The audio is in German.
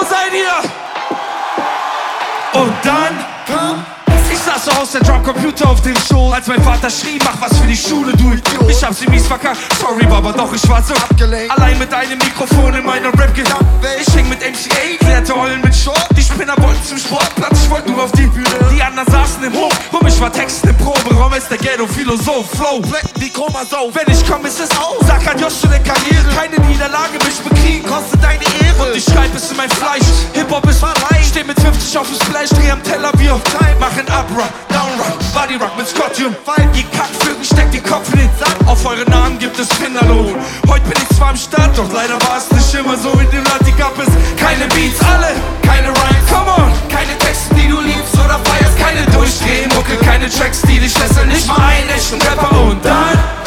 seid ihr? Und dann ich saß so aus der Drumcomputer auf dem Schoß, als mein Vater schrie, mach was für die Schule, du Idiot. Ich hab sie mies verkackt, sorry Baba, doch ich war so abgelenkt. Allein mit einem Mikrofon in meiner Rap-Gedanken. Ich häng mit MCA, klärte Eulen mit Short. Die Spinner wollten zum Sportplatz, ich wollte nur auf die Bühne. Die anderen saßen im Hof, ich war Texten im Proberaum, ist der Ghetto-Philosoph, Flow. Wie Chroma so, wenn ich komm, ist es aus. Sag adios zu der Karriere, keine Niederlage, mich bekriegen, kostet deine Ehre. Und ich schreib es in mein Fleisch, Hip-Hop ist mein Reich. Steh mit 50 auf dem Splash, dreh am Teller wie auf Time. Machen Up-Rock, Down-Rock, Body-Rock mit Scottium. Ihr Kackvögel steckt den Kopf in den Sack. Auf eure Namen gibt es Finderlohn. Heute bin ich zwar am Start, doch leider war es nicht immer so. In dem Land, die gab es keine Beats, alle, keine Rhymes, come on. Keine Texte, die du liebst oder feierst, keine Durchdrehmucke, keine Tracks, die dich fesseln. Nicht mal einen echten Rapper und dann